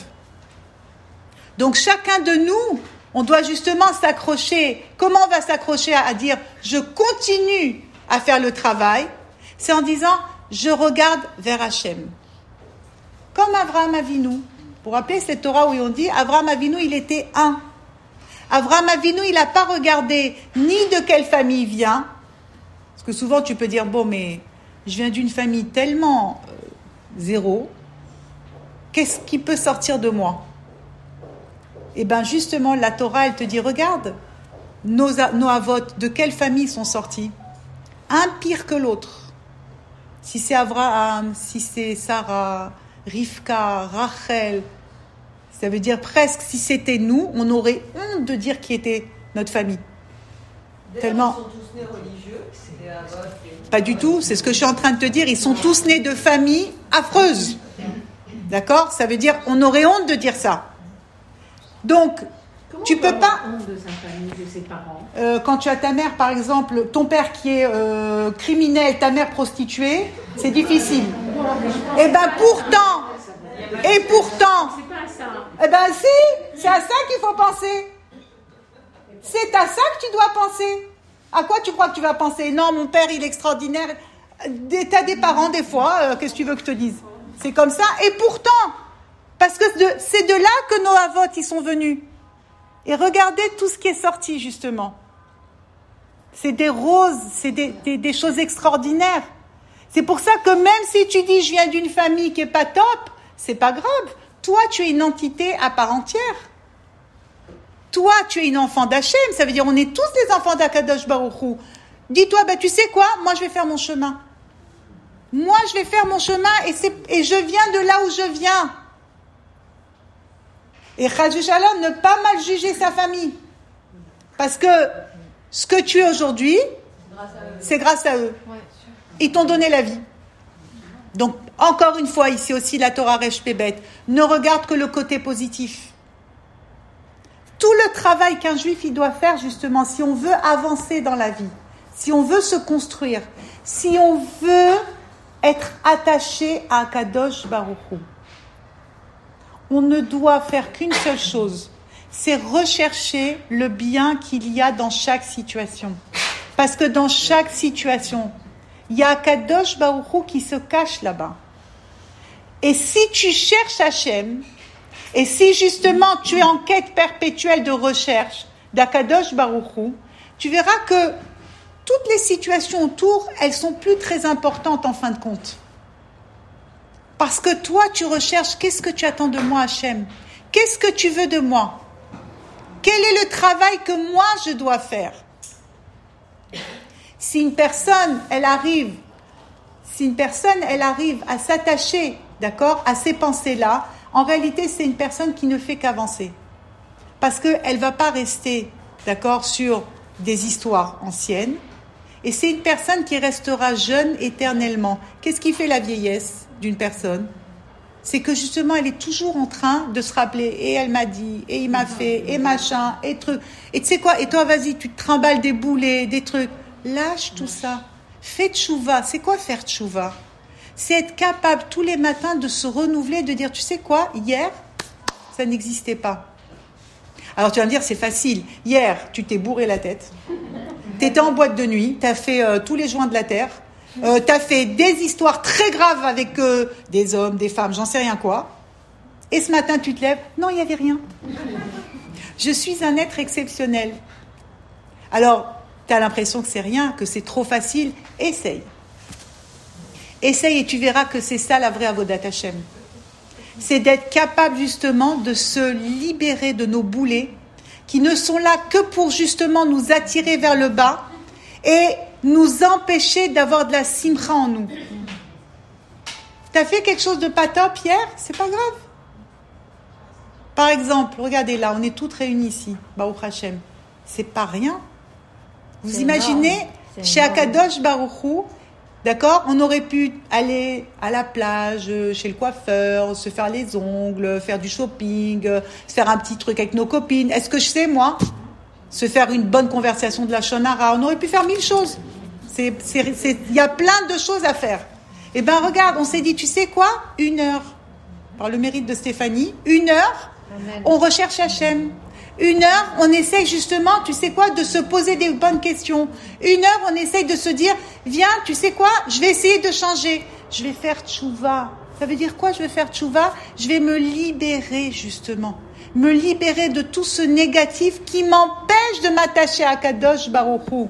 Donc chacun de nous, on doit justement s'accrocher. Comment on va s'accrocher à, à dire, je continue à faire le travail? C'est en disant, je regarde vers Hachem. Comme Avraham Avinu. Pour rappeler cette Torah où on dit, Avraham Avinu, il était un. Avraham Avinu, il n'a pas regardé ni de quelle famille il vient. Parce que souvent tu peux dire, bon, mais je viens d'une famille tellement euh, zéro. Qu'est-ce qui peut sortir de moi? Eh bien, justement, la Torah, elle te dit, regarde, nos, nos avot, de quelle famille sont sortis? Un pire que l'autre. Si c'est Abraham, si c'est Sarah, Rivka, Rachel, ça veut dire presque, si c'était nous, on aurait honte de dire qui était notre famille. Tellement. Ils sont tous nés religieux, c'est avot. Pas du tout, c'est ce que je suis en train de te dire. Ils sont tous nés de familles affreuses. D'accord? Ça veut dire, on aurait honte de dire ça. Donc, comment tu peux pas. Honte de sa famille, de ses parents. Euh, quand tu as ta mère, par exemple, ton père qui est euh, criminel, ta mère prostituée, c'est difficile. Et ben pourtant, et pourtant, c'est pas ça. Eh ben si, c'est à ça qu'il faut penser. C'est à ça que tu dois penser. À quoi tu crois que tu vas penser? Non, mon père, il est extraordinaire. T'as des parents, des fois, euh, qu'est-ce que tu veux que je te dise? C'est comme ça. Et pourtant, parce que de, c'est de là que nos avot, ils sont venus. Et regardez tout ce qui est sorti, justement. C'est des roses, c'est des, des, des choses extraordinaires. C'est pour ça que même si tu dis, je viens d'une famille qui est pas top, c'est pas grave. Toi, tu es une entité à part entière. Toi, tu es une enfant d'Hachem. Ça veut dire, on est tous des enfants d'Akadosh Baruch Hu. Dis-toi, ben, tu sais quoi? Moi, je vais faire mon chemin. Moi, je vais faire mon chemin et, c'est, et je viens de là où je viens. Et Chas v'Shalom, ne pas mal juger sa famille. Parce que ce que tu es aujourd'hui, c'est grâce à eux. Ils t'ont donné la vie. Donc, encore une fois, ici aussi, la Torah Resh Pebet ne regarde que le côté positif. Tout le travail qu'un juif il doit faire, justement, si on veut avancer dans la vie, si on veut se construire, si on veut être attaché à Kadosh Baruch Hu, on ne doit faire qu'une seule chose, c'est rechercher le bien qu'il y a dans chaque situation. Parce que dans chaque situation, il y a Kadosh Baruch Hu qui se cache là-bas. Et si tu cherches Hachem, et si justement tu es en quête perpétuelle de recherche d'Akadosh Baruch Hu, tu verras que toutes les situations autour, elles sont plus très importantes en fin de compte. Parce que toi, tu recherches, qu'est-ce que tu attends de moi, Hachem ? Qu'est-ce que tu veux de moi ? Quel est le travail que moi, je dois faire ? Si une personne, elle arrive, si une personne, elle arrive à s'attacher, d'accord, à ces pensées-là, en réalité, c'est une personne qui ne fait qu'avancer. Parce qu'elle ne va pas rester, d'accord, sur des histoires anciennes. Et c'est une personne qui restera jeune éternellement. Qu'est-ce qui fait la vieillesse d'une personne ? C'est que justement, elle est toujours en train de se rappeler. Et elle m'a dit, et il m'a fait, et machin, et truc. Et tu sais quoi ? Et toi, vas-y, tu te trimbales des boulets, des trucs. Lâche tout ça. Fais tchouva. C'est quoi faire tchouva ? C'est être capable tous les matins de se renouveler, de dire, tu sais quoi, hier, ça n'existait pas. Alors tu vas me dire, c'est facile. Hier, tu t'es bourré la tête. Tu étais en boîte de nuit, tu as fait euh, tous les joints de la terre. Euh, tu as fait des histoires très graves avec euh, des hommes, des femmes, j'en sais rien quoi. Et ce matin, tu te lèves, non, il n'y avait rien. Je suis un être exceptionnel. Alors, tu as l'impression que c'est rien, que c'est trop facile. Essaye. Essaye et tu verras que c'est ça la vraie Avodat Hashem. C'est d'être capable justement de se libérer de nos boulets qui ne sont là que pour justement nous attirer vers le bas et nous empêcher d'avoir de la simcha en nous. T'as fait quelque chose de pas top hier, c'est pas grave. Par exemple, regardez là, on est toutes réunies ici, Baruch Hashem. C'est pas rien. Vous c'est imaginez, chez Akadosh Baruch Hu, d'accord, on aurait pu aller à la plage, chez le coiffeur, se faire les ongles, faire du shopping, se faire un petit truc avec nos copines. Est-ce que je sais, moi, se faire une bonne conversation de la Shonara ? On aurait pu faire mille choses. C'est, c'est, c'est, il y a plein de choses à faire. Eh bien, regarde, on s'est dit, tu sais quoi ? Une heure, par le mérite de Stéphanie, une heure, Amen. On recherche Hachem. Une heure, on essaye justement, tu sais quoi, de se poser des bonnes questions. Une heure, on essaye de se dire, viens, tu sais quoi, je vais essayer de changer. Je vais faire tchouva. Ça veut dire quoi, je vais faire tchouva ? Je vais me libérer, justement. Me libérer de tout ce négatif qui m'empêche de m'attacher à Kadosh Baruch Hu.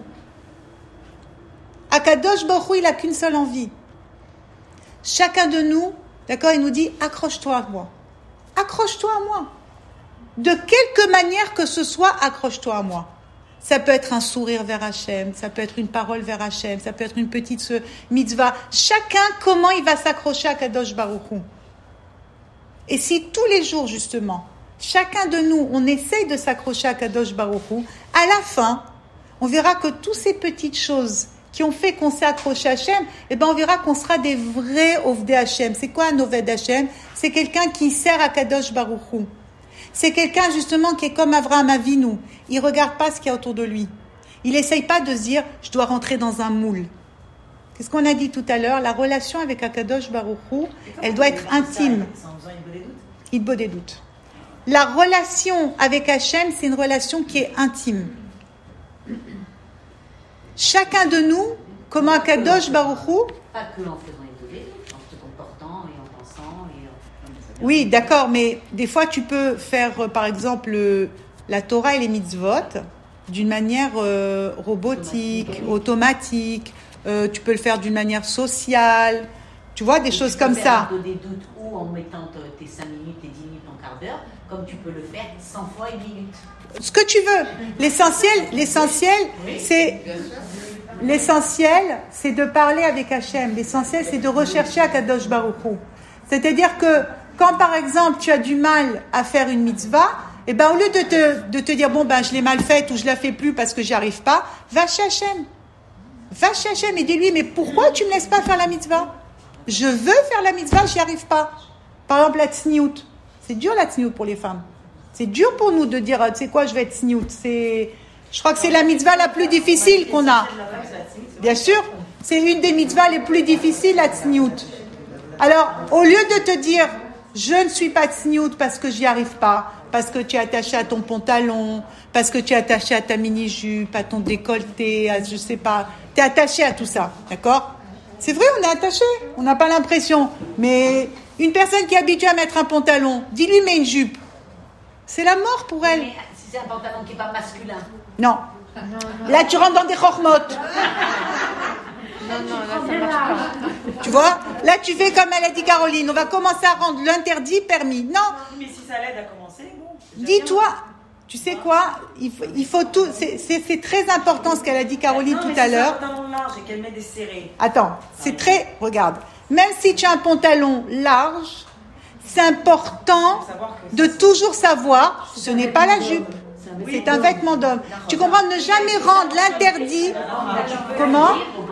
À Kadosh Baruch Hu, il n'a qu'une seule envie. Chacun de nous, d'accord, il nous dit, accroche-toi à moi. Accroche-toi à moi. De quelque manière que ce soit, accroche-toi à moi. Ça peut être un sourire vers Hachem, ça peut être une parole vers Hachem, ça peut être une petite mitzvah. Chacun, comment il va s'accrocher à Kadosh Baruch Hu. Et si tous les jours, justement, chacun de nous, on essaye de s'accrocher à Kadosh Baruch Hu, à la fin, on verra que toutes ces petites choses qui ont fait qu'on s'est accroché à Hachem, eh ben on verra qu'on sera des vrais Ovdei Hachem. C'est quoi un Oved Hachem ? C'est quelqu'un qui sert à Kadosh Baruch Hu. C'est quelqu'un justement qui est comme Avraham Avinu. Il ne regarde pas ce qu'il y a autour de lui. Il n'essaye pas de se dire « je dois rentrer dans un moule ». Qu'est-ce qu'on a dit tout à l'heure ? La relation avec Akadosh Baruch Hu, elle doit être intime. Il beau des doutes. La relation avec Hachem, c'est une relation qui est intime. Chacun de nous, comme Akadosh Baruch Hu, pas que en faisant les deux, en se comportant et en pensant et en... Oui, d'accord, mais des fois tu peux faire, par exemple, la Torah et les mitzvot d'une manière euh, robotique, automatique. automatique. Euh, tu peux le faire d'une manière sociale. Tu vois, des Et choses tu peux comme faire ça. un peu des doutes ou en mettant tes cinq minutes, tes dix minutes, ton quart d'heure, comme tu peux le faire cent fois une minute. Ce que tu veux. L'essentiel, l'essentiel, c'est... L'essentiel, c'est de parler avec Hachem. L'essentiel, c'est de rechercher Akadosh Baruch Hu. C'est-à-dire que quand, par exemple, tu as du mal à faire une mitzvah, eh ben, au lieu de te, de te dire, bon, ben, je l'ai mal faite ou je la fais plus parce que j'y arrive pas, va chez Hachem. Va chez Hachem et dis-lui, mais pourquoi tu me laisses pas faire la mitzvah? Je veux faire la mitzvah, j'y arrive pas. Par exemple, la tsniout. C'est dur, la tsniout, pour les femmes. C'est dur pour nous de dire, tu sais quoi, je vais être tsniout. C'est... Je crois que c'est la mitzvah la plus difficile qu'on a. Bien sûr, c'est une des mitzvahs les plus difficiles, la tsniout. Alors, au lieu de te dire, je ne suis pas tsniout parce que j'y arrive pas, parce que tu es attaché à ton pantalon, parce que tu es attaché à ta mini-jupe, à ton décolleté, à je sais pas, tu es attaché à tout ça, d'accord? C'est vrai, on est attaché, on n'a pas l'impression. Mais une personne qui est habituée à mettre un pantalon, dis-lui mets une jupe. C'est la mort pour elle. Mais si c'est un pantalon qui n'est pas masculin. Non. Là, tu rentres dans des chormotes. Non, non, là, ça marche pas. Tu vois? Là, tu fais comme elle a dit Caroline. On va commencer à rendre l'interdit permis. Non. Mais si ça l'aide à commencer, bon. Dis-toi, tu sais quoi? Il faut, il faut tout. C'est, c'est, c'est très important ce qu'elle a dit Caroline non, tout mais à si l'heure. C'est un pantalon large et qu'elle met des serrés. Attends, c'est très. Regarde. Même si tu as un pantalon large, c'est important de toujours savoir, ce n'est pas la jupe. C'est un vêtement d'homme. Tu comprends? Ne jamais rendre l'interdit. Comment?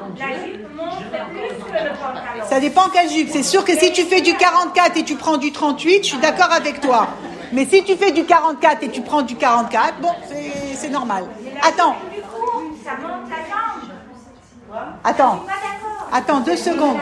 Ça dépend quelle jupe. C'est sûr que si tu fais du quarante-quatre et tu prends du trente-huit, je suis d'accord avec toi. Mais si tu fais du quarante-quatre et tu prends du quarante-quatre, bon, c'est, c'est normal. Attends. Ça monte la jambe. Attends. Attends, deux secondes.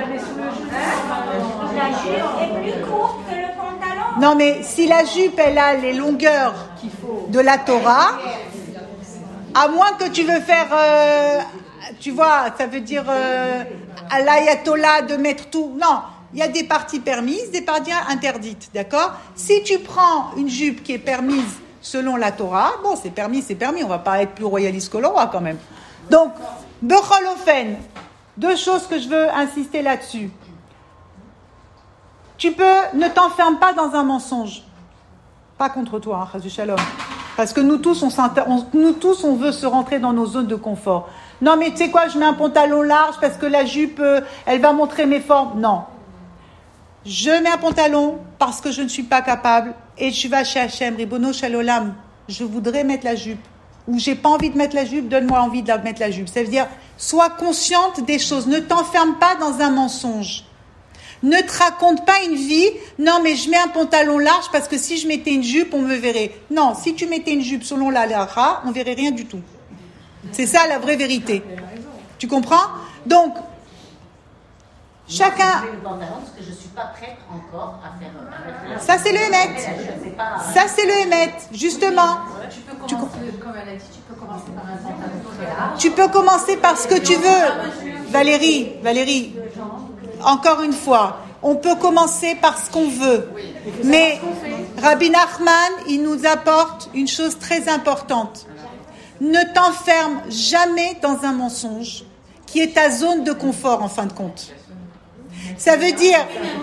La jupe est plus courte que le pantalon. Non, mais si la jupe, elle a les longueurs de la Torah, à moins que tu veux faire, euh, tu vois, ça veut dire euh, à l'ayatollah de mettre tout. Non, il y a des parties permises, des parties interdites, d'accord? Si tu prends une jupe qui est permise selon la Torah, bon, c'est permis, c'est permis, on va pas être plus royaliste que le roi quand même. Donc, Bechol Ofen, deux choses que je veux insister là-dessus. Tu peux, ne t'enferme pas dans un mensonge. Pas contre toi, hein, Chazé Shalom. Parce que nous tous, on, on, nous tous, on veut se rentrer dans nos zones de confort. Non, mais tu sais quoi, je mets un pantalon large parce que la jupe, euh, elle va montrer mes formes. Non. Je mets un pantalon parce que je ne suis pas capable et je vais chez Hachem, Ribono Shalolam. Je voudrais mettre la jupe. Ou j'ai pas envie de mettre la jupe, donne-moi envie de mettre la jupe. Ça veut dire, sois consciente des choses. Ne t'enferme pas dans un mensonge. Ne te raconte pas une vie, non mais je mets un pantalon large parce que si je mettais une jupe, on me verrait. Non, si tu mettais une jupe selon la halakha, on verrait rien du tout. C'est ça la vraie vérité. Tu comprends? Donc, chacun... Je vais le pantalon parce que je ne suis pas prête encore à faire... À faire ça c'est le émet. Ça c'est le émet, justement. Tu peux commencer, comme elle a dit, tu peux commencer par un pantalon très large. Tu peux commencer par ce que tu veux. Valérie, Valérie... Encore une fois, on peut commencer par ce qu'on veut. Mais Rabbi Nachman, il nous apporte une chose très importante. Ne t'enferme jamais dans un mensonge qui est ta zone de confort en fin de compte. Ça veut dire...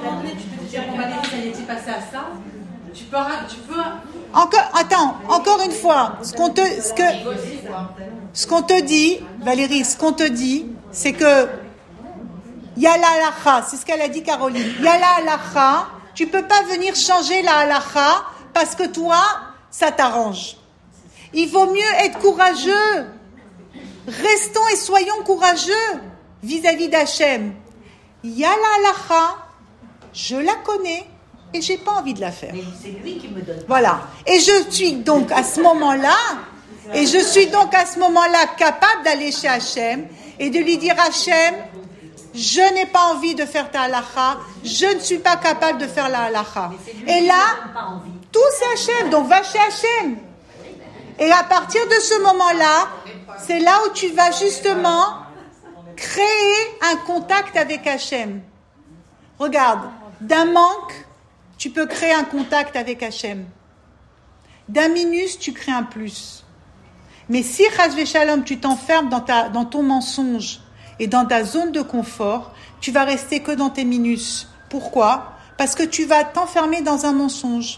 Tu peux... Tu peux... Encore, attends, encore une fois, ce qu'on te, ce que, ce qu'on te dit, Valérie, ce qu'on te dit, c'est que il y a la halakha, c'est ce qu'elle a dit Caroline. Il y a la halakha, tu peux pas venir changer la halakha parce que toi, ça t'arrange. Il vaut mieux être courageux. Restons et soyons courageux vis-à-vis d'Hachem. Il y a la halakha, je la connais et j'ai pas envie de la faire. Mais c'est lui qui me donne. Voilà. Et je suis donc à ce moment-là, et je suis donc à ce moment-là capable d'aller chez Hachem et de lui dire Hachem, je n'ai pas envie de faire ta halakha, je ne suis pas capable de faire la halakha. Et là, tout c'est Hachem, donc va chez Hachem. Et à partir de ce moment-là, c'est là où tu vas justement créer un contact avec Hachem. Regarde, d'un manque, tu peux créer un contact avec Hachem. D'un minus, tu crées un plus. Mais si, Chas Shalom, tu t'enfermes dans, ta, dans ton mensonge et dans ta zone de confort, tu vas rester que dans tes minus. Pourquoi ? Parce que tu vas t'enfermer dans un mensonge.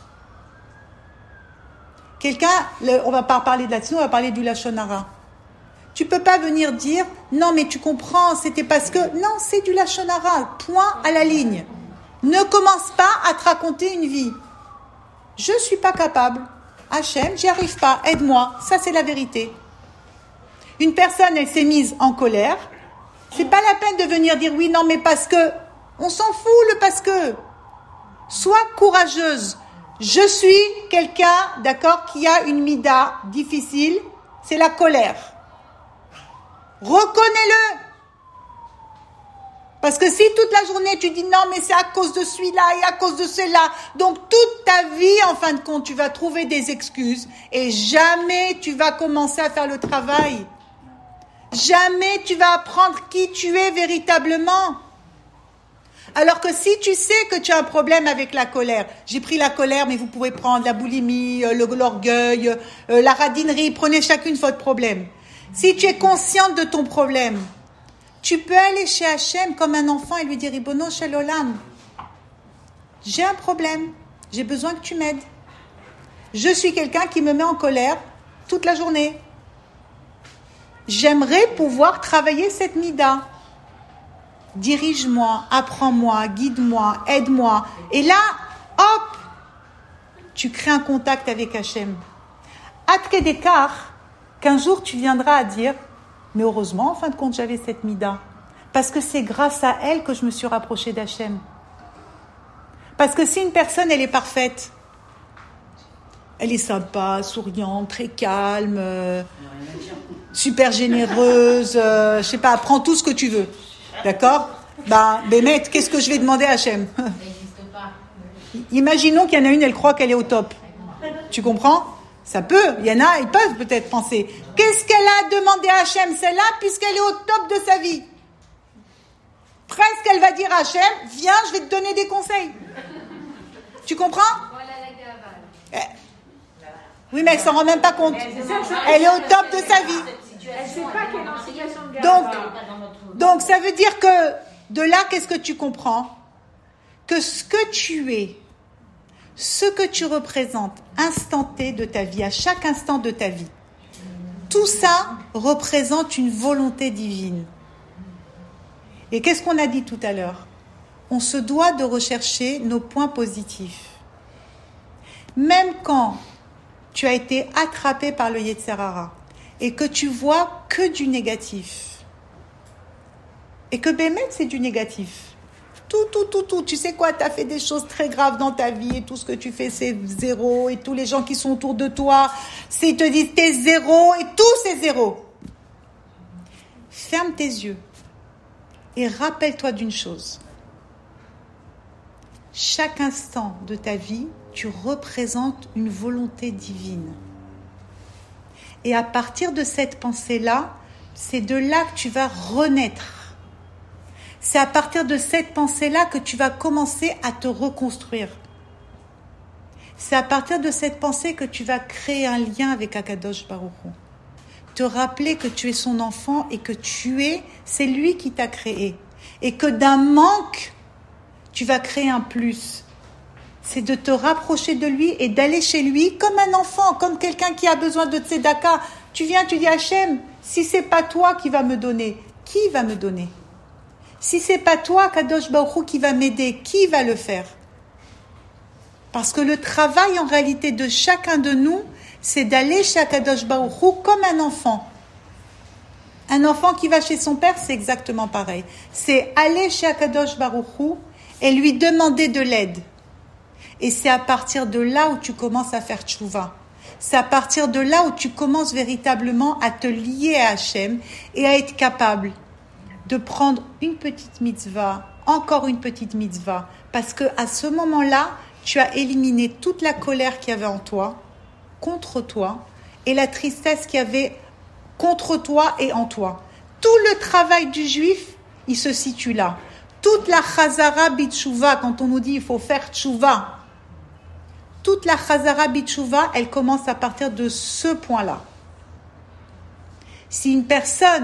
Quelqu'un, on va pas parler de là-dessus, on va parler du lachon hara. Tu peux pas venir dire, non mais tu comprends, c'était parce que... Non, c'est du lachon hara, point à la ligne. Ne commence pas à te raconter une vie. Je suis pas capable. Hachem, j'y arrive pas, aide-moi. Ça, c'est la vérité. Une personne, elle s'est mise en colère. C'est pas la peine de venir dire, oui, non, mais parce que... On s'en fout, le parce que. Sois courageuse. Je suis quelqu'un, d'accord, qui a une mida difficile, c'est la colère. Reconnais-le. Parce que si toute la journée tu dis non, mais c'est à cause de celui-là et à cause de cela, donc toute ta vie, en fin de compte, tu vas trouver des excuses et jamais tu vas commencer à faire le travail. Jamais tu vas apprendre qui tu es véritablement. Alors que si tu sais que tu as un problème avec la colère, j'ai pris la colère, mais vous pouvez prendre la boulimie, le, l'orgueil, euh, la radinerie, prenez chacune votre problème. Si tu es consciente de ton problème, tu peux aller chez Hachem comme un enfant et lui dire, Ribono shel olam, j'ai un problème, j'ai besoin que tu m'aides. Je suis quelqu'un qui me met en colère toute la journée. J'aimerais pouvoir travailler cette mida. Dirige-moi, apprends-moi, guide-moi, aide-moi. Et là, hop, tu crées un contact avec Hachem. Atke d'écart, qu'un jour tu viendras à dire, mais heureusement, en fin de compte, j'avais cette mida. Parce que c'est grâce à elle que je me suis rapprochée d'Hachem. Parce que si une personne, elle est parfaite, elle est sympa, souriante, très calme, euh, super généreuse, euh, je sais pas, prends tout ce que tu veux. D'accord ? Ben, Bémet, qu'est-ce que je vais demander à Hachem ? Imaginons qu'il y en a une, elle croit qu'elle est au top. Tu comprends ? Ça peut, il y en a, ils peuvent peut-être penser. Qu'est-ce qu'elle a demandé à Hachem, celle-là, puisqu'elle est au top de sa vie ? Presque, elle va dire à Hachem, viens, je vais te donner des conseils. Tu comprends ? eh. Oui, mais elle s'en rend même pas compte. Elle est au top de sa vie. Elle sait pas qu'elle est en situation de Donc, donc, ça veut dire que, de là, qu'est-ce que tu comprends ? Que ce que tu es, ce que tu représentes, instant T de ta vie, à chaque instant de ta vie, tout ça représente une volonté divine. Et qu'est-ce qu'on a dit tout à l'heure ? On se doit de rechercher nos points positifs. Même quand tu as été attrapé par le Yetzer Hara, et que tu vois que du négatif. Et que Bémet, c'est du négatif. Tout, tout, tout, tout. Tu sais quoi, tu as fait des choses très graves dans ta vie et tout ce que tu fais, c'est zéro. Et tous les gens qui sont autour de toi, c'est, ils te disent, t'es zéro et tout, c'est zéro. Ferme tes yeux et rappelle-toi d'une chose. Chaque instant de ta vie, tu représentes une volonté divine. Et à partir de cette pensée-là, c'est de là que tu vas renaître. C'est à partir de cette pensée-là que tu vas commencer à te reconstruire. C'est à partir de cette pensée que tu vas créer un lien avec Akadosh Baruch Hu. Te rappeler que tu es son enfant et que tu es, c'est lui qui t'a créé. Et que d'un manque, tu vas créer un plus. C'est de te rapprocher de lui et d'aller chez lui comme un enfant, comme quelqu'un qui a besoin de tzedaka. Tu viens, tu dis Hachem, si c'est pas toi qui va me donner, qui va me donner ? Si c'est pas toi, Kadosh Baruch Hu, qui va m'aider, qui va le faire ? Parce que le travail en réalité de chacun de nous, c'est d'aller chez Kadosh Baruch Hu comme un enfant. Un enfant qui va chez son père, c'est exactement pareil. C'est aller chez Kadosh Baruch Hu et lui demander de l'aide. Et c'est à partir de là où tu commences à faire tchouva. C'est à partir de là où tu commences véritablement à te lier à Hachem et à être capable de prendre une petite mitzvah, encore une petite mitzvah. Parce qu'à ce moment-là, tu as éliminé toute la colère qu'il y avait en toi, contre toi, et la tristesse qu'il y avait contre toi et en toi. Tout le travail du juif, il se situe là. Toute la chazara bitshuva, quand on nous dit il faut faire tchouva, toute la chazara bitshuva, elle commence à partir de ce point-là. Si une personne,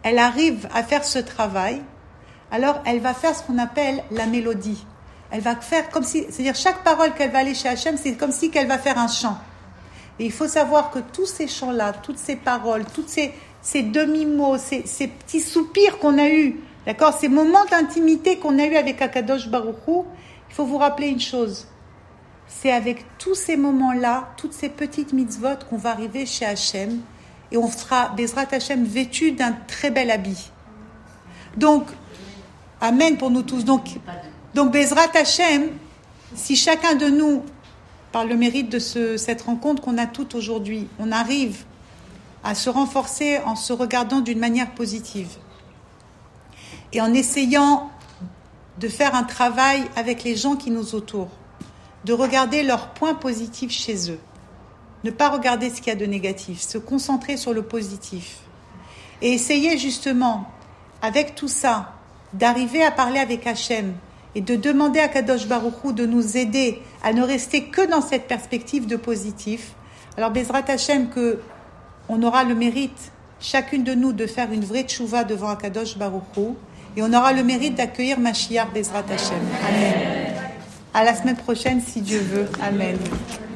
elle arrive à faire ce travail, alors elle va faire ce qu'on appelle la mélodie. Elle va faire comme si, c'est-à-dire chaque parole qu'elle va aller chez Hachem, c'est comme si qu'elle va faire un chant. Et il faut savoir que tous ces chants-là, toutes ces paroles, toutes ces, ces demi-mots, ces, ces petits soupirs qu'on a eus, d'accord, ces moments d'intimité qu'on a eus avec Akadosh Baruch Hu, il faut vous rappeler une chose. C'est avec tous ces moments-là, toutes ces petites mitzvot qu'on va arriver chez Hachem et on sera, Bezrat Hachem, vêtu d'un très bel habit. Donc, Amen pour nous tous. Donc, donc Bezrat Hachem, si chacun de nous, par le mérite de ce, cette rencontre qu'on a toute aujourd'hui, on arrive à se renforcer en se regardant d'une manière positive et en essayant de faire un travail avec les gens qui nous entourent, de regarder leurs points positifs chez eux, ne pas regarder ce qu'il y a de négatif, se concentrer sur le positif et essayer justement, avec tout ça, d'arriver à parler avec Hachem et de demander à Kadosh Baruch Hu de nous aider à ne rester que dans cette perspective de positif. Alors Bezrat Hachem, que on aura le mérite, chacune de nous, de faire une vraie tchouva devant Akadosh Baruch Hu, et on aura le mérite d'accueillir Mashiach Bezrat Hachem. Amen. À la semaine prochaine, si Dieu veut. Amen.